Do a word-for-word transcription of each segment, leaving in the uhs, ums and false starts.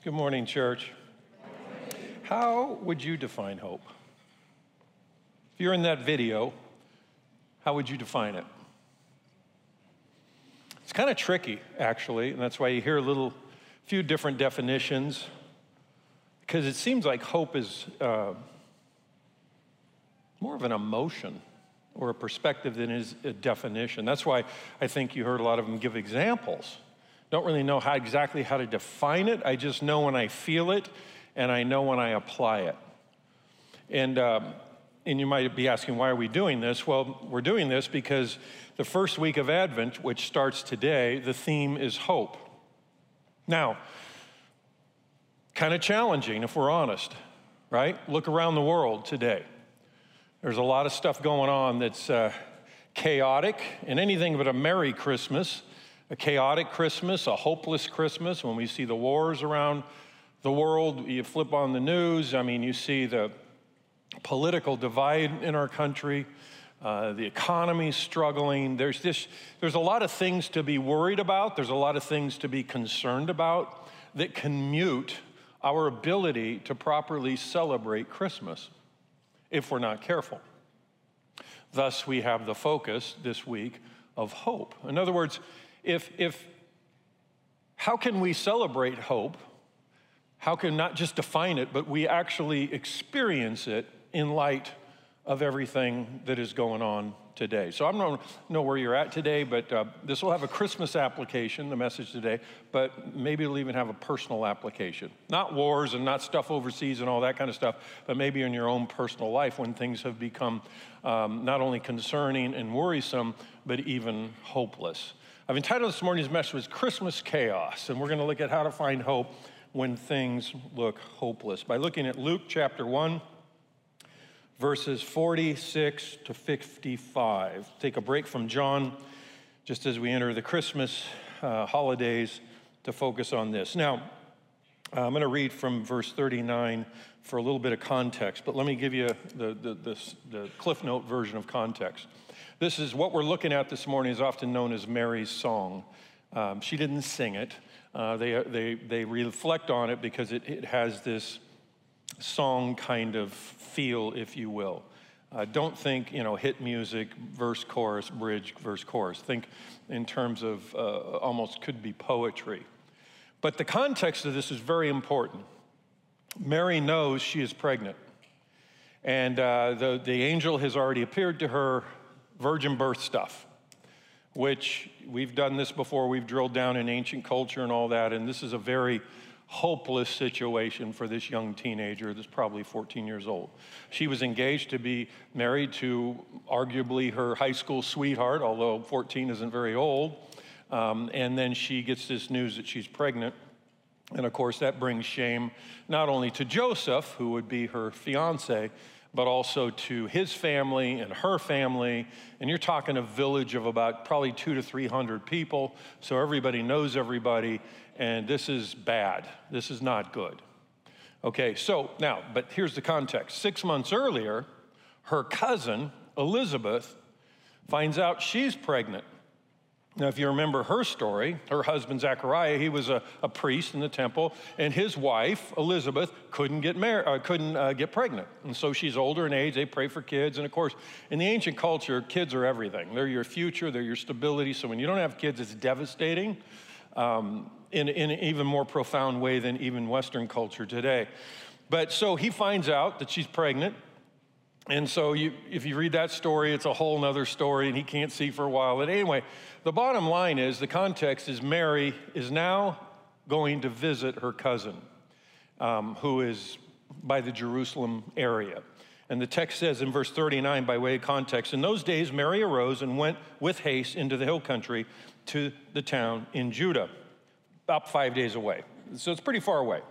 Good morning, church. How would you define hope? If you're in that video, how would you define it? It's kind of tricky, actually, and that's why you hear a little, few different definitions, because it seems like hope is uh, more of an emotion or a perspective than is a definition. That's why I think you heard a lot of them give examples. Don't really know how exactly how to define it. I just know when I feel it, and I know when I apply it. And um, and you might be asking, why are we doing this? Well, we're doing this because the first week of Advent, which starts today, the theme is hope. Now, kind of challenging if we're honest, right? Look around the world today. There's a lot of stuff going on that's uh, chaotic, and anything but a Merry Christmas. A chaotic Christmas, a hopeless Christmas. When we see the wars around the world, you flip on the news, I mean, you see the political divide in our country, uh, the economy struggling. There's this, there's a lot of things to be worried about. There's a lot of things to be concerned about that can mute our ability to properly celebrate Christmas if we're not careful. Thus, we have the focus this week of hope. In other words, If, if, how can we celebrate hope? How can not just define it, but we actually experience it in light of everything that is going on today? So I don't know where you're at today, but uh, this will have a Christmas application, the message today, but maybe it'll even have a personal application. Not wars and not stuff overseas and all that kind of stuff, but maybe in your own personal life when things have become um, not only concerning and worrisome, but even hopeless. I've entitled this morning's message was Christmas Chaos, and we're going to look at how to find hope when things look hopeless by looking at Luke chapter one, verses forty-six to fifty-five. Take a break from John just as we enter the Christmas uh, holidays to focus on this. Now, I'm going to read from verse thirty-nine for a little bit of context, but let me give you the, the, the, the Cliff Note version of context. This is what we're looking at this morning is often known as Mary's song. Um, she didn't sing it. Uh, they, they, they reflect on it because it, it has this song kind of feel, if you will. Uh, don't think, you know, hit music, verse, chorus, bridge, verse, chorus. Think in terms of uh, almost could be poetry. But the context of this is very important. Mary knows she is pregnant. And uh, the, the angel has already appeared to her, virgin birth stuff, which we've done this before. We've drilled down in ancient culture and all that, and this is a very hopeless situation for this young teenager that's probably fourteen years old. She was engaged to be married to arguably her high school sweetheart, although fourteen isn't very old, um, and then she gets this news that she's pregnant, and of course that brings shame not only to Joseph, who would be her fiance, but also to his family and her family. And you're talking a village of about probably two to three hundred people. So everybody knows everybody, and this is bad. This is not good. Okay, so now, but here's the context. Six months earlier, her cousin, Elizabeth, finds out she's pregnant. Now, if you remember her story, her husband, Zechariah, he was a, a priest in the temple, and his wife, Elizabeth, couldn't get married, uh, couldn't uh, get pregnant. And so she's older in age, they pray for kids. And of course, in the ancient culture, kids are everything. They're your future, they're your stability. So when you don't have kids, it's devastating um, in, in an even more profound way than even Western culture today. But so he finds out that she's pregnant. And so you, if you read that story, it's a whole nother story, and he can't see for a while. But anyway, the bottom line is, the context is Mary is now going to visit her cousin, um, who is by the Jerusalem area. And the text says in verse thirty-nine, by way of context, in those days Mary arose and went with haste into the hill country to the town in Judah, about five days away. So it's pretty far away.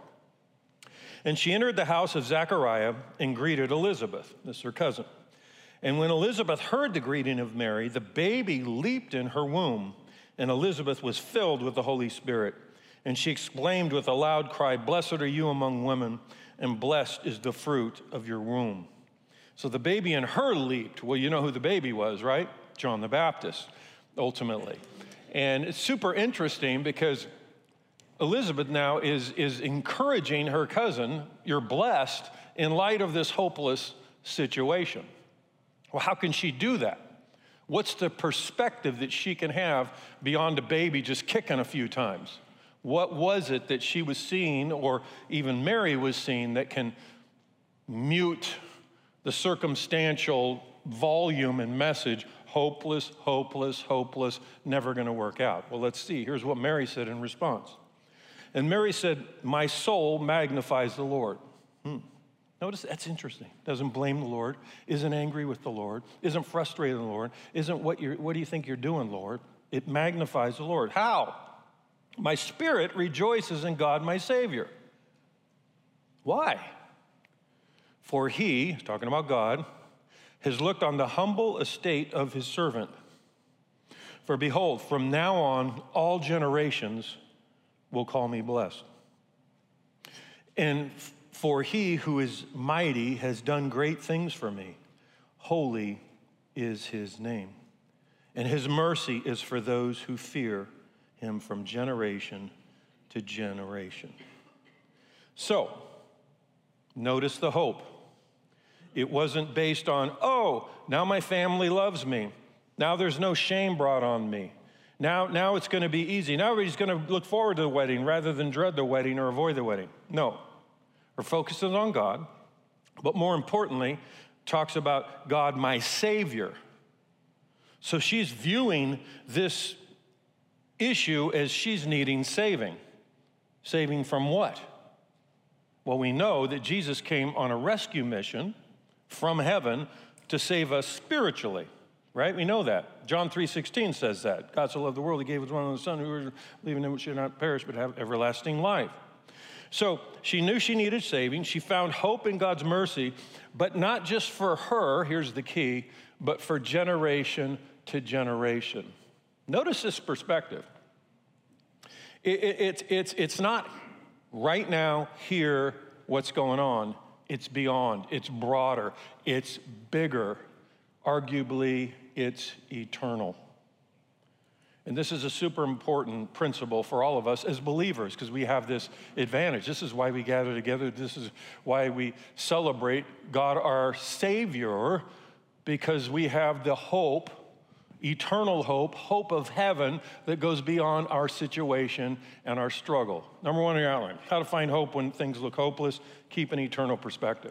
And she entered the house of Zechariah and greeted Elizabeth, this is her cousin. And when Elizabeth heard the greeting of Mary, the baby leaped in her womb, and Elizabeth was filled with the Holy Spirit. And she exclaimed with a loud cry, "Blessed are you among women, and blessed is the fruit of your womb." So the baby in her leaped. Well, you know who the baby was, right? John the Baptist, ultimately. And it's super interesting because Elizabeth now is, is encouraging her cousin, you're blessed, in light of this hopeless situation. Well, how can she do that? What's the perspective that she can have beyond a baby just kicking a few times? What was it that she was seeing, or even Mary was seeing, that can mute the circumstantial volume and message, hopeless, hopeless, hopeless, never going to work out? Well, let's see. Here's what Mary said in response. And Mary said, my soul magnifies the Lord. Hmm. Notice that's interesting. Doesn't blame the Lord, isn't angry with the Lord, isn't frustrated with the Lord, isn't what you're, what do you think you're doing, Lord? It magnifies the Lord. How? My spirit rejoices in God, my Savior. Why? For he, talking about God, has looked on the humble estate of his servant. For behold, from now on, all generations will call me blessed. And for he who is mighty has done great things for me. Holy is his name. And his mercy is for those who fear him from generation to generation. So, notice the hope. It wasn't based on, oh, now my family loves me. Now there's no shame brought on me. Now, now it's going to be easy. Now everybody's going to look forward to the wedding rather than dread the wedding or avoid the wedding. No. Her focus is on God, but more importantly, talks about God, my Savior. So she's viewing this issue as she's needing saving. Saving from what? Well, we know that Jesus came on a rescue mission from heaven to save us spiritually, right? We know that. John three sixteen says that. God so loved the world, he gave his one and only Son, who believing in him should not perish but have everlasting life. So she knew she needed saving. She found hope in God's mercy, but not just for her, here's the key, but for generation to generation. Notice this perspective. It, it, it's, it's, it's not right now, here, what's going on. It's beyond. It's broader. It's bigger. Arguably, it's eternal. And this is a super important principle for all of us as believers, because we have this advantage. This is why we gather together. This is why we celebrate God our Savior, because we have the hope, eternal hope, hope of heaven that goes beyond our situation and our struggle. Number one in your outline, how to find hope when things look hopeless. Keep an eternal perspective.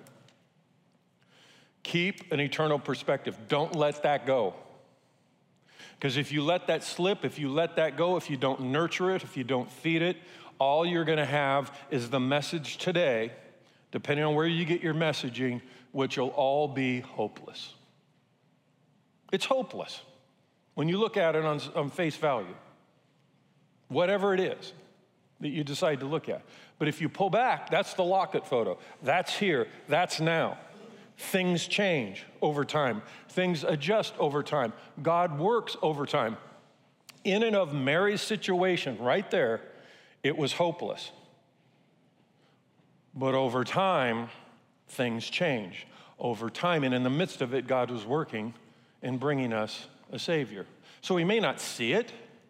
Keep an eternal perspective. Don't let that go. Because if you let that slip, if you let that go, if you don't nurture it, if you don't feed it, all you're going to have is the message today, depending on where you get your messaging, which will all be hopeless. It's hopeless when you look at it on, on face value, whatever it is that you decide to look at. But if you pull back, that's the Lockett photo. That's here. That's now. Things change over time. Things adjust over time. God works over time. In and of Mary's situation, right there, it was hopeless. But over time, things change. Over time, and in the midst of it, God was working in bringing us a Savior. So we may not see it,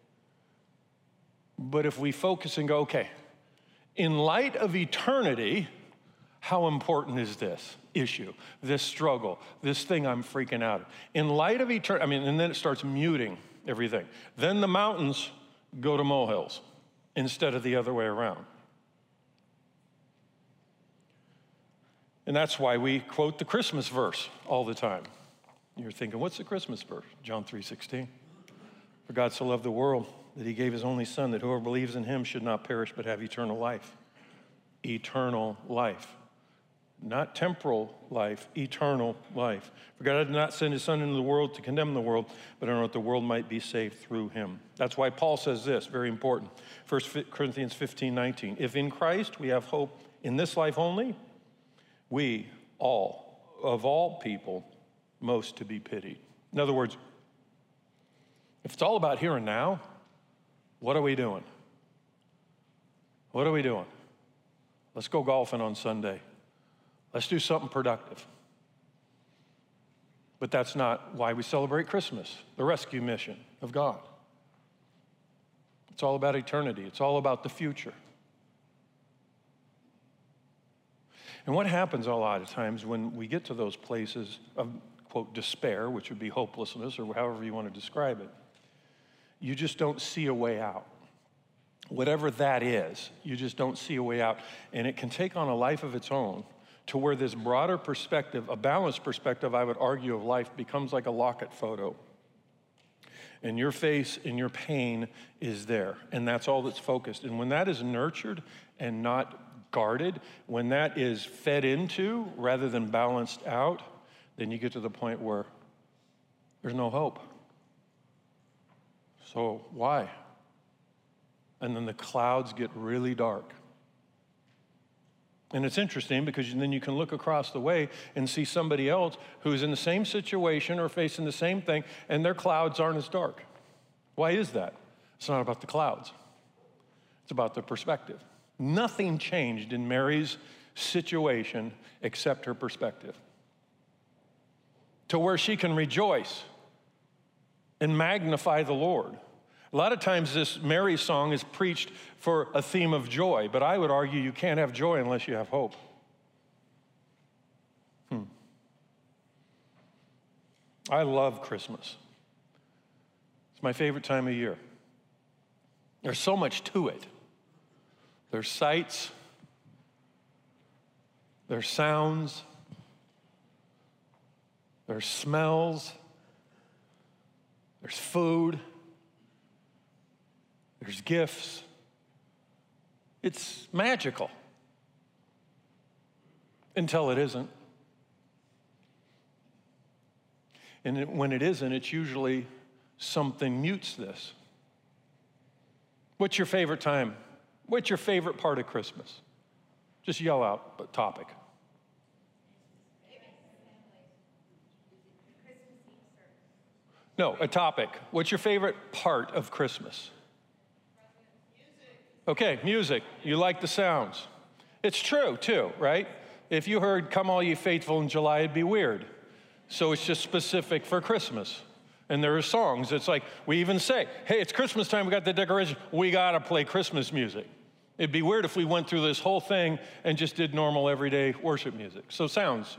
but if we focus and go, okay, in light of eternity, how important is this issue, this struggle, this thing I'm freaking out at? In light of eternity, I mean, and then it starts muting everything. Then the mountains go to molehills instead of the other way around. And that's why we quote the Christmas verse all the time. You're thinking, what's the Christmas verse? John three sixteen. For God so loved the world that he gave his only Son, that whoever believes in him should not perish but have eternal life. Eternal life. Not temporal life, eternal life. For God did not send his Son into the world to condemn the world, but in order that the world might be saved through him. That's why Paul says this, very important. First Corinthians fifteen nineteen. If in Christ we have hope in this life only, we all, of all people, most to be pitied. In other words, if it's all about here and now, what are we doing? What are we doing? Let's go golfing on Sunday. Let's do something productive. But that's not why we celebrate Christmas, the rescue mission of God. It's all about eternity. It's all about the future. And what happens a lot of times when we get to those places of, quote, despair, which would be hopelessness or however you want to describe it, you just don't see a way out. Whatever that is, you just don't see a way out. And it can take on a life of its own to where this broader perspective, a balanced perspective, I would argue, of life becomes like a Lockett photo. And your face and your pain is there, and that's all that's focused. And when that is nurtured and not guarded, when that is fed into rather than balanced out, then you get to the point where there's no hope. So why? And then the clouds get really dark. And it's interesting because then you can look across the way and see somebody else who's in the same situation or facing the same thing, and their clouds aren't as dark. Why is that? It's not about the clouds. It's about the perspective. Nothing changed in Mary's situation except her perspective. To where she can rejoice and magnify the Lord. A lot of times this Mary song is preached for a theme of joy, but I would argue you can't have joy unless you have hope. Hmm. I love Christmas. It's my favorite time of year. There's so much to it. There's sights, there's sounds, there's smells, there's food, there's gifts. It's magical until it isn't. And it, when it isn't, it's usually something mutes this. What's your favorite time? What's your favorite part of Christmas? Just yell out a topic. No, a topic. What's your favorite part of Christmas? Okay, music. You like the sounds. It's true, too, right? If you heard Come All Ye Faithful in July, it'd be weird. So it's just specific for Christmas. And there are songs. It's like, we even say, hey, it's Christmas time, we got the decoration. We got to play Christmas music. It'd be weird if we went through this whole thing and just did normal, everyday worship music. So sounds.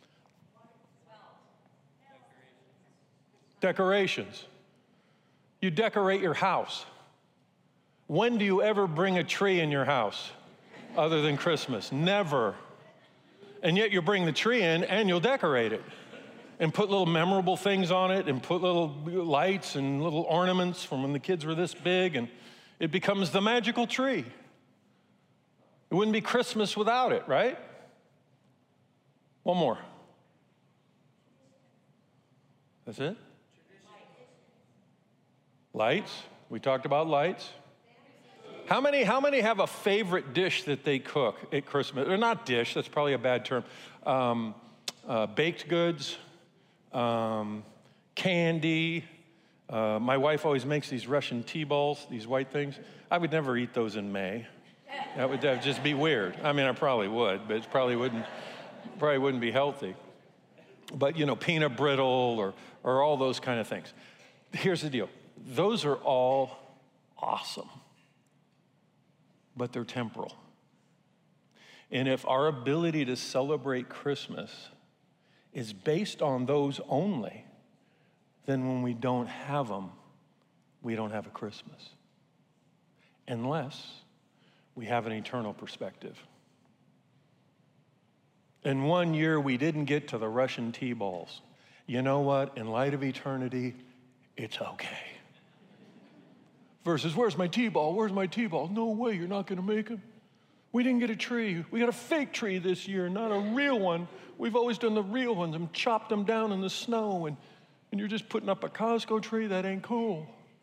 Decorations. You decorate your house. When do you ever bring a tree in your house other than Christmas? Never. And yet you bring the tree in and you'll decorate it and put little memorable things on it and put little lights and little ornaments from when the kids were this big, and it becomes the magical tree. It wouldn't be Christmas without it, right? One more. That's it? Lights. We talked about lights. How many, how many have a favorite dish that they cook at Christmas? Or not dish, that's probably a bad term. Um, uh, baked goods, um, candy. Uh, my wife always makes these Russian tea balls, these white things. I would never eat those in May. That would, that would just be weird. I mean, I probably would, but it probably wouldn't, probably wouldn't be healthy. But, you know, peanut brittle or, or all those kind of things. Here's the deal. Those are all awesome, but they're temporal. And if our ability to celebrate Christmas is based on those only, then when we don't have them, we don't have a Christmas. Unless we have an eternal perspective. And one year we didn't get to the Russian tea balls. You know what? In light of eternity, it's okay. Versus, where's my tea ball? Where's my tea ball? No way, you're not going to make them. We didn't get a tree. We got a fake tree this year, not a real one. We've always done the real ones and chopped them down in the snow, and, and you're just putting up a Costco tree? That ain't cool.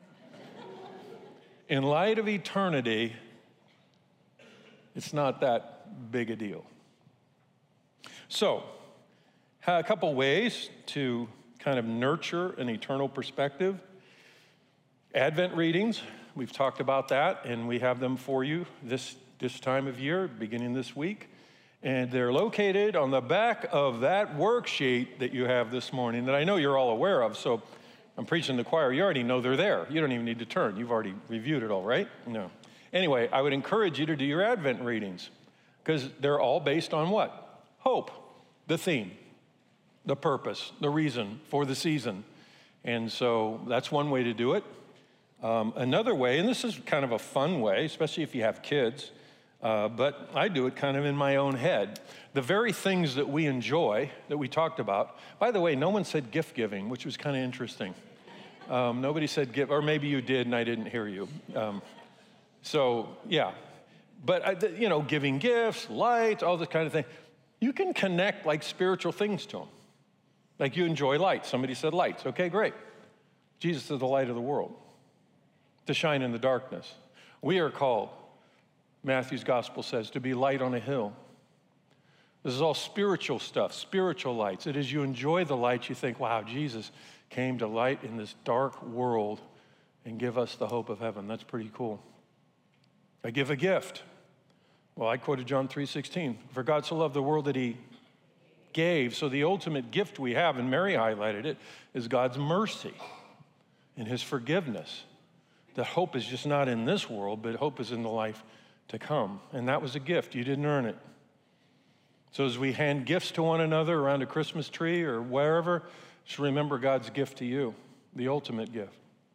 In light of eternity, it's not that big a deal. So, a couple ways to kind of nurture an eternal perspective. Advent readings, we've talked about that, and we have them for you this, this time of year, beginning this week. And they're located on the back of that worksheet that you have this morning that I know you're all aware of. So I'm preaching to the choir. You already know they're there. You don't even need to turn. You've already reviewed it all, right? No. Anyway, I would encourage you to do your Advent readings because they're all based on what? hope, the theme, the purpose, the reason for the season. And so that's one way to do it. Um, another way, and this is kind of a fun way, especially if you have kids, uh, but I do it kind of in my own head. The very things that we enjoy, that we talked about, by the way, no one said gift giving, which was kind of interesting. Um, nobody said gift, or maybe you did and I didn't hear you. Um, so, yeah. But, I, you know, giving gifts, lights, all this kind of thing. You can connect like spiritual things to them. Like you enjoy lights. Somebody said lights. Okay, great. Jesus is the light of the world, to shine in the darkness. We are called, Matthew's gospel says, to be light on a hill. This is all spiritual stuff, spiritual lights. It is you enjoy the light, you think, wow, Jesus came to light in this dark world and give us the hope of heaven. That's pretty cool. I give a gift. Well, I quoted John three sixteen. For God so loved the world that he gave. So the ultimate gift we have, and Mary highlighted it, is God's mercy and his forgiveness. That hope is just not in this world, but hope is in the life to come. And that was a gift. You didn't earn it. So as we hand gifts to one another around a Christmas tree or wherever, just remember God's gift to you, the ultimate gift.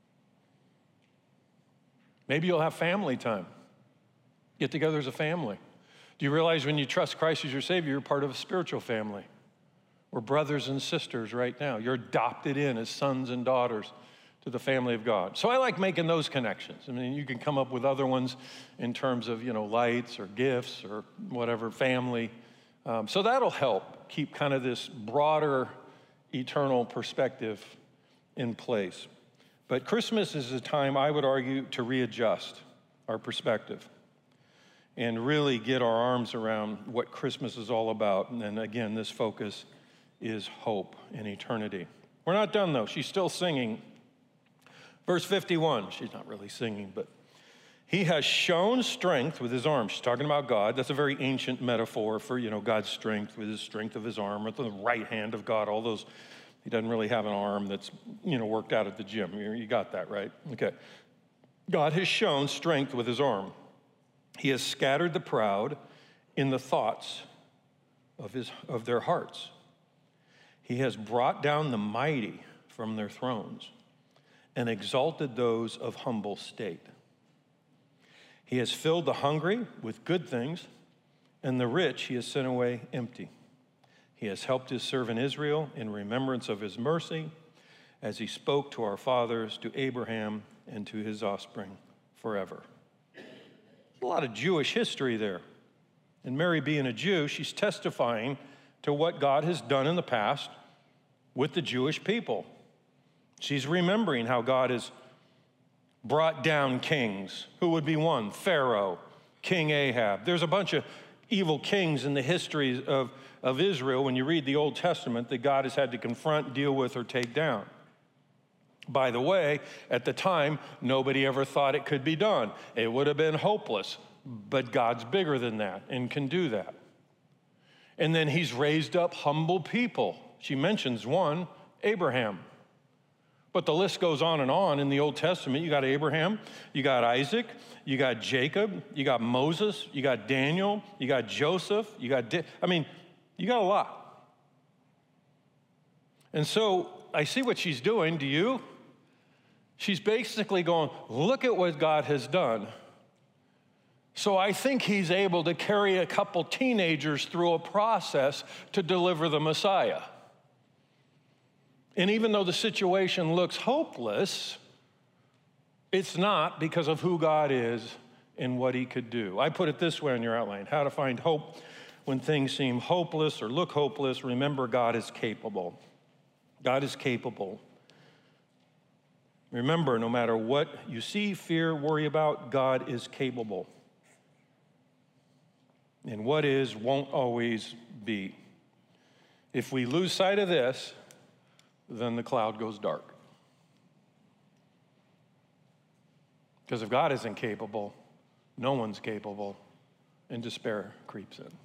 Maybe you'll have family time. Get together as a family. Do you realize when you trust Christ as your Savior, you're part of a spiritual family? We're brothers and sisters right now. You're adopted in as sons and daughters to the family of God. So I like making those connections. I mean, you can come up with other ones in terms of, you know, lights or gifts or whatever, family. Um, so that'll help keep kind of this broader eternal perspective in place. But Christmas is a time, I would argue, to readjust our perspective and really get our arms around what Christmas is all about. And then again, this focus is hope and eternity. We're not done though. She's still singing. Verse fifty-one, she's not really singing, but he has shown strength with his arm. She's talking about God. That's a very ancient metaphor for, you know, God's strength with his strength of his arm, or the right hand of God, all those. He doesn't really have an arm that's, you know, worked out at the gym. You got that, right? Okay. God has shown strength with his arm. He has scattered the proud in the thoughts of, his, of their hearts. He has brought down the mighty from their thrones and exalted those of humble state. He has filled the hungry with good things, and the rich he has sent away empty. He has helped his servant Israel in remembrance of his mercy, as he spoke to our fathers, to Abraham, and to his offspring forever. A lot of Jewish history there. And Mary, being a Jew, she's testifying to what God has done in the past with the Jewish people. She's remembering how God has brought down kings. Who would be one? Pharaoh, King Ahab. There's a bunch of evil kings in the history of, of Israel when you read the Old Testament that God has had to confront, deal with, or take down. By the way, at the time, nobody ever thought it could be done. It would have been hopeless, but God's bigger than that and can do that. And then he's raised up humble people. She mentions one, Abraham. But the list goes on and on in the Old Testament. You got Abraham, you got Isaac, you got Jacob, you got Moses, you got Daniel, you got Joseph, you got, Di- I mean, you got a lot. And so I see what she's doing. Do you? She's basically going, look at what God has done. So I think he's able to carry a couple teenagers through a process to deliver the Messiah. And even though the situation looks hopeless, it's not because of who God is and what he could do. I put it this way on your outline: how to find hope when things seem hopeless or look hopeless. Remember, God is capable. God is capable. Remember, no matter what you see, fear, worry about, God is capable. And what is won't always be. If we lose sight of this, then the cloud goes dark. Because if God isn't capable, no one's capable, and despair creeps in.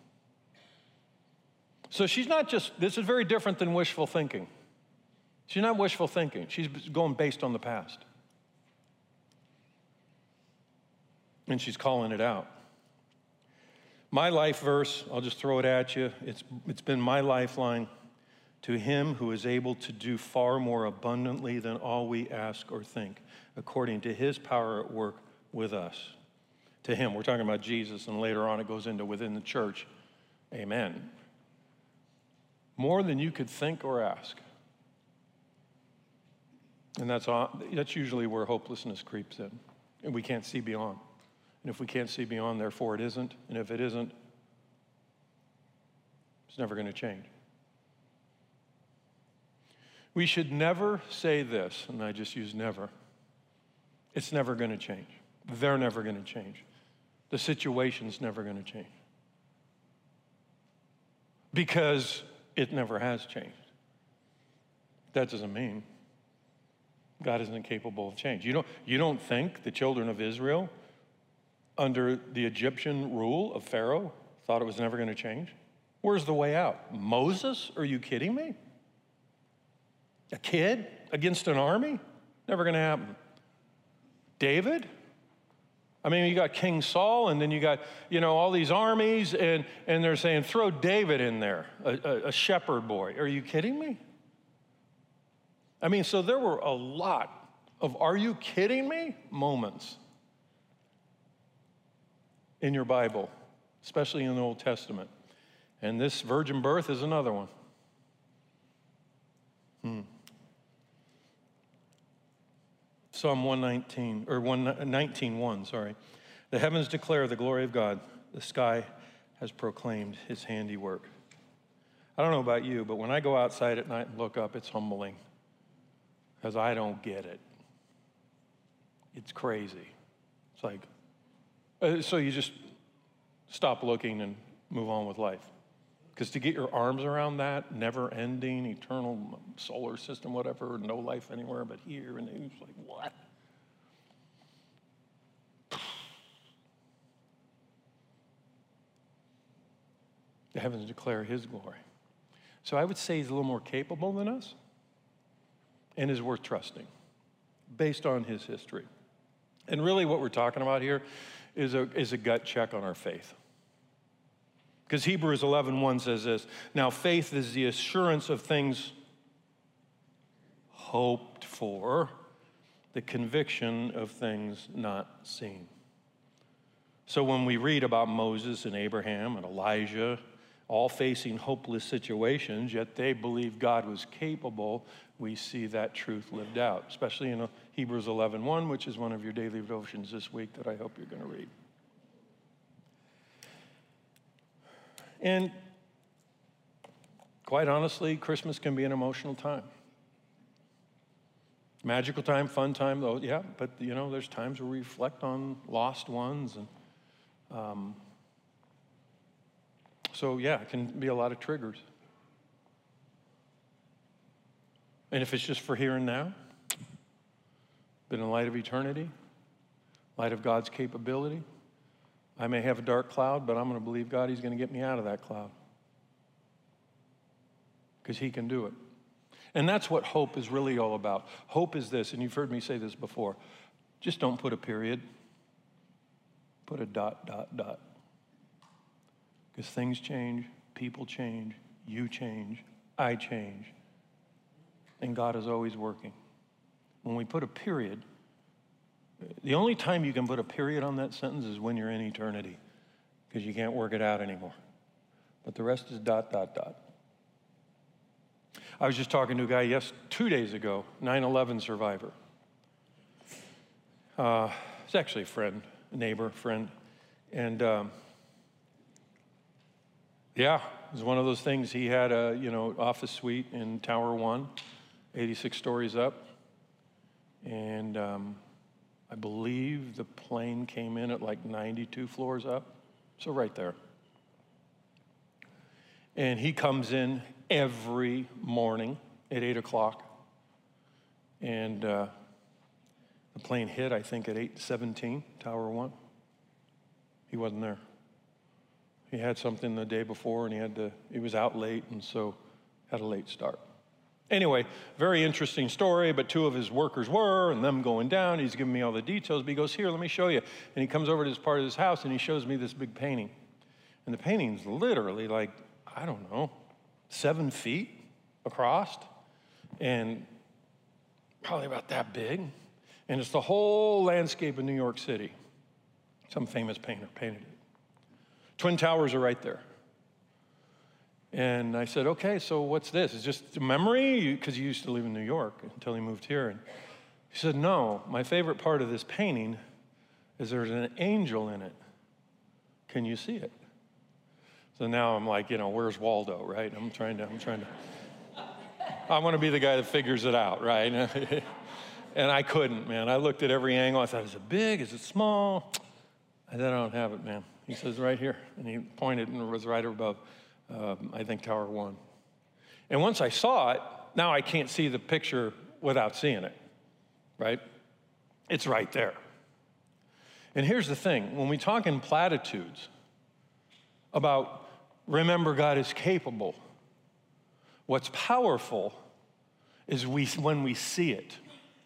So she's not just, this is very different than wishful thinking. She's not wishful thinking. She's going based on the past. And she's calling it out. My life verse, I'll just throw it at you. It's, it's been my lifeline. To him who is able to do far more abundantly than all we ask or think, according to his power at work with us. To him, we're talking about Jesus, and later on it goes into within the church. Amen. More than you could think or ask. And that's, that's usually where hopelessness creeps in. And we can't see beyond. And if we can't see beyond, therefore it isn't. And if it isn't, it's never going to change. We should never say this, and I just use never. It's never going to change. They're never going to change. The situation's never going to change. Because it never has changed. That doesn't mean God isn't capable of change. You don't, you don't think the children of Israel, under the Egyptian rule of Pharaoh, thought it was never going to change? Where's the way out? Moses? Are you kidding me? A kid against an army? Never going to happen. David? I mean, you got King Saul, and then you got, you know, all these armies, and, and they're saying, throw David in there, a, a, a shepherd boy. Are you kidding me? I mean, so there were a lot of are you kidding me moments in your Bible, especially in the Old Testament. And this virgin birth is another one. Hmm. Psalm one nineteen, or one nineteen one, sorry. The heavens declare the glory of God. The sky has proclaimed his handiwork. I don't know about you, but when I go outside at night and look up, it's humbling because I don't get it. It's crazy. It's like, uh, so you just stop looking and move on with life. Because to get your arms around that never-ending, eternal solar system, whatever, no life anywhere but here, and it's like, what? The heavens declare his glory. So I would say he's a little more capable than us and is worth trusting based on his history. And really what we're talking about here is a, is a gut check on our faith. Because Hebrews eleven one says this, now faith is the assurance of things hoped for, the conviction of things not seen. So when we read about Moses and Abraham and Elijah, all facing hopeless situations, yet they believed God was capable, we see that truth lived out, especially in Hebrews eleven one, which is one of your daily devotions this week that I hope you're going to read. And quite honestly, Christmas can be an emotional time. Magical time, fun time, though, yeah, but you know, there's times where we reflect on lost ones. And um, so, yeah, it can be a lot of triggers. And if it's just for here and now, but in light of eternity, light of God's capability, I may have a dark cloud, but I'm going to believe God, he's going to get me out of that cloud. Because he can do it. And that's what hope is really all about. Hope is this, and you've heard me say this before. Just don't put a period. Put a dot, dot, dot. Because things change, people change, you change, I change. And God is always working. When we put a period, the only time you can put a period on that sentence is when you're in eternity, because you can't work it out anymore. But the rest is dot, dot, dot. I was just talking to a guy yes, two days ago, nine eleven survivor. Uh, it's actually a friend, a neighbor, friend. And um, yeah, it was one of those things. He had a, you know, office suite in Tower One, eighty-six stories up. And um, I believe the plane came in at like ninety-two floors up. So right there. And he comes in every morning at eight o'clock. And uh, the plane hit, I think, at eight seventeen, Tower One. He wasn't there. He had something the day before, and he had to, he was out late, and so had a late start. Anyway, very interesting story, but two of his workers were, and them going down. He's giving me all the details, but he goes, here, let me show you. And he comes over to this part of his house, and he shows me this big painting. And the painting's literally like, I don't know, seven feet across and probably about that big. And it's the whole landscape of New York City. Some famous painter painted it. Twin Towers are right there. And I said, okay, so what's this? Is just a memory? Because he used to live in New York until he moved here. And he said, no, my favorite part of this painting is there's an angel in it. Can you see it? So now I'm like, you know, where's Waldo, right? I'm trying to, I'm trying to, I want to be the guy that figures it out, right? And I couldn't, man. I looked at every angle. I thought, is it big? Is it small? I said, I don't have it, man. He says, right here. And he pointed and it was right above, um, I think, Tower One. And once I saw it, now I can't see the picture without seeing it, right? It's right there. And here's the thing. When we talk in platitudes about remember God is capable, what's powerful is we when we see it.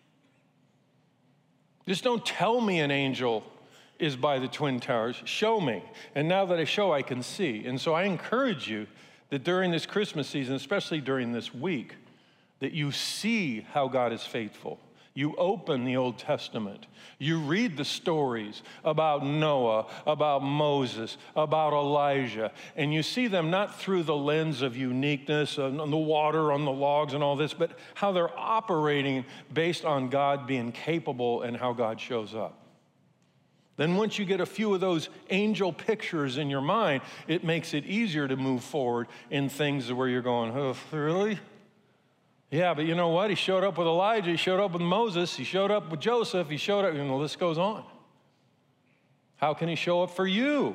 Just don't tell me an angel is by the Twin Towers. Show me. And now that I show, I can see. And so I encourage you that during this Christmas season, especially during this week, that you see how God is faithful. You open the Old Testament. You read the stories about Noah, about Moses, about Elijah, and you see them not through the lens of uniqueness on the water, on the logs and all this, but how they're operating based on God being capable and how God shows up. Then once you get a few of those angel pictures in your mind, it makes it easier to move forward in things where you're going, oh, really? Yeah, but you know what? He showed up with Elijah, he showed up with Moses, he showed up with Joseph, he showed up, and the list goes on. How can he show up for you?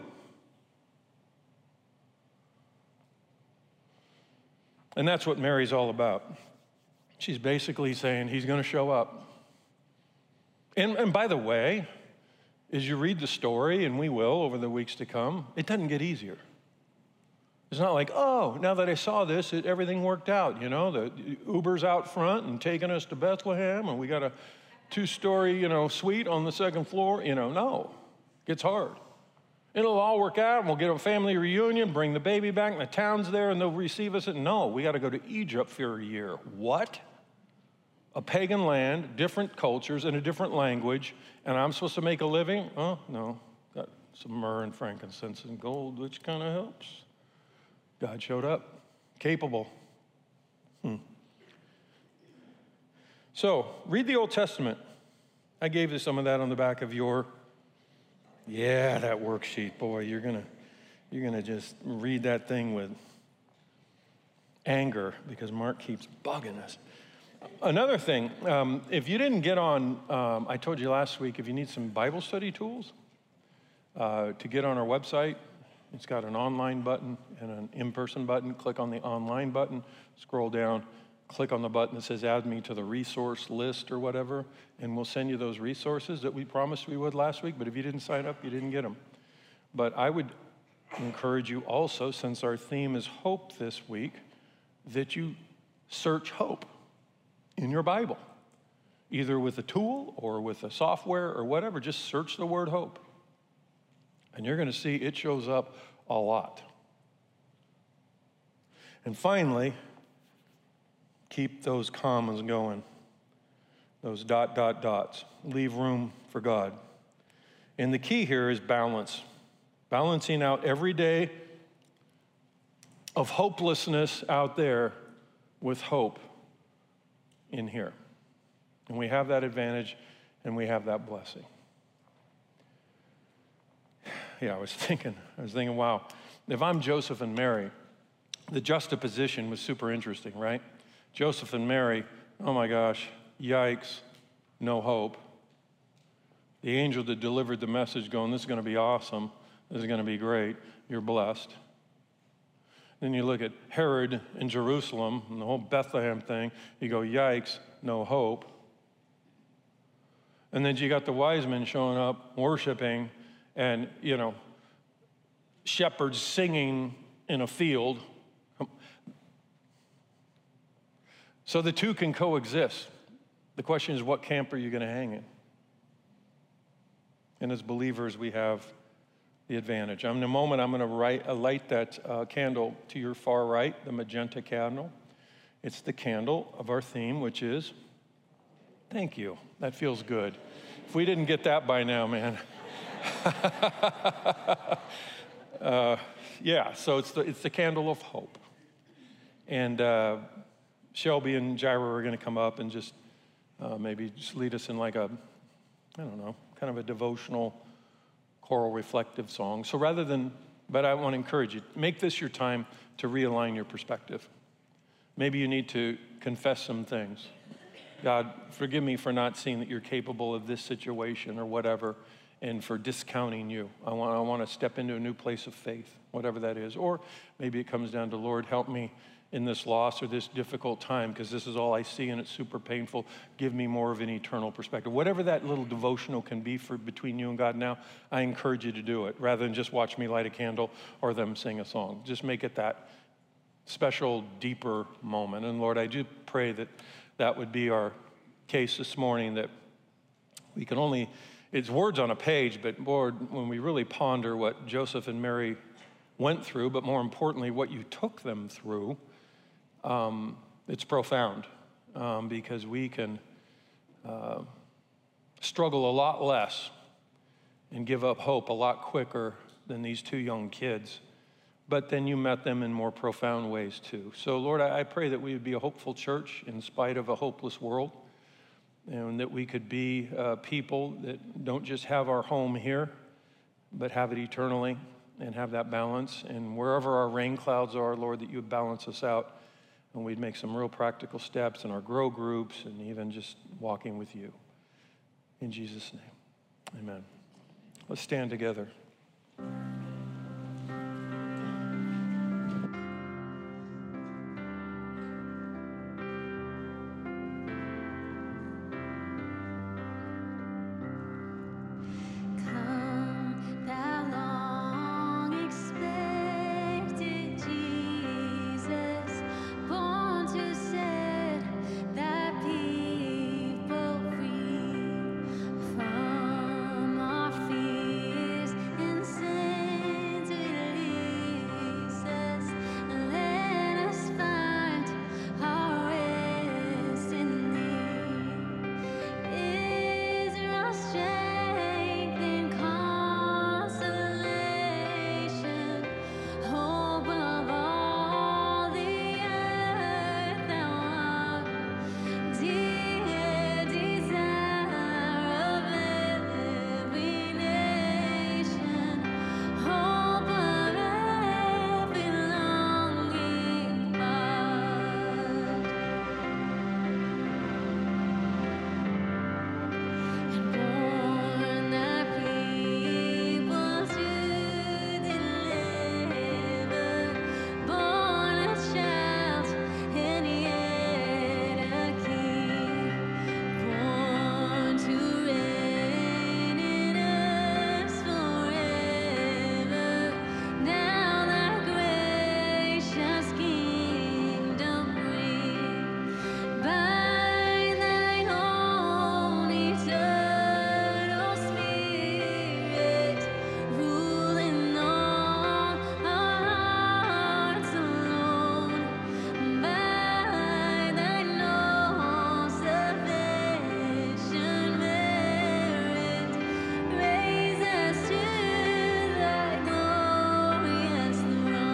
And that's what Mary's all about. She's basically saying he's going to show up. And, and by the way, as you read the story, and we will over the weeks to come, it doesn't get easier. It's not like, oh, now that I saw this, it, everything worked out. You know, the Uber's out front and taking us to Bethlehem, and we got a two-story, you know, suite on the second floor. You know, no, it gets hard. It'll all work out, and we'll get a family reunion, bring the baby back, and the town's there, and they'll receive us. And no, we got to go to Egypt for a year. What? A pagan land, different cultures, and a different language, and I'm supposed to make a living? Oh, no. Got some myrrh and frankincense and gold, which kind of helps. God showed up, capable. Hmm. So, read the Old Testament. I gave you some of that on the back of your, yeah, that worksheet. Boy, you're gonna, you're gonna just read that thing with anger because Mark keeps bugging us. Another thing, um, if you didn't get on, um, I told you last week, if you need some Bible study tools uh, to get on our website, it's got an online button and an in-person button. Click on the online button, scroll down, click on the button that says add me to the resource list or whatever, and we'll send you those resources that we promised we would last week, but if you didn't sign up, you didn't get them. But I would encourage you also, since our theme is hope this week, that you search hope in your Bible, either with a tool or with a software or whatever. Just search the word hope. And you're going to see it shows up a lot. And finally, keep those commas going, those dot, dot, dots. Leave room for God. And the key here is balance. Balancing out every day of hopelessness out there with hope in here. And we have that advantage and we have that blessing. Yeah, I was thinking, I was thinking, wow, if I'm Joseph and Mary, the juxtaposition was super interesting, right? Joseph and Mary, oh my gosh, yikes, no hope. The angel that delivered the message going, this is going to be awesome, this is going to be great, you're blessed. Then you look at Herod in Jerusalem and the whole Bethlehem thing, you go, yikes, no hope. And then you got the wise men showing up, worshiping, and, you know, shepherds singing in a field. So the two can coexist. The question is, what camp are you going to hang in? And as believers, we have the advantage. In a moment, I'm going to uh, light that uh, candle to your far right, the magenta candle. It's the candle of our theme, which is, thank you. That feels good. If we didn't get that by now, man. uh, yeah, so it's the, it's the candle of hope. And uh, Shelby and Jaira are going to come up and just uh, maybe just lead us in like a, I don't know, kind of a devotional, choral, reflective song. So rather than, but I want to encourage you, make this your time to realign your perspective. Maybe you need to confess some things. God, forgive me for not seeing that you're capable of this situation or whatever, and for discounting you. I want, I want to step into a new place of faith, whatever that is. Or maybe it comes down to, Lord, help me in this loss or this difficult time, because this is all I see and it's super painful. Give me more of an eternal perspective. Whatever that little devotional can be for between you and God now, I encourage you to do it, rather than just watch me light a candle or them sing a song. Just make it that special, deeper moment. And Lord, I do pray that that would be our case this morning, that we can only, it's words on a page, but Lord, when we really ponder what Joseph and Mary went through, but more importantly, what you took them through, um, it's profound, um, because we can uh, struggle a lot less and give up hope a lot quicker than these two young kids. But then you met them in more profound ways too. So Lord, I, I pray that we would be a hopeful church in spite of a hopeless world, and that we could be uh, people that don't just have our home here, but have it eternally and have that balance. And wherever our rain clouds are, Lord, that you would balance us out, and we'd make some real practical steps in our grow groups and even just walking with you. In Jesus' name, amen. Let's stand together.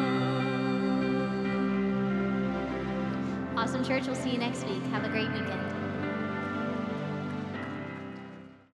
Awesome Church. We'll see you next week. Have a great weekend.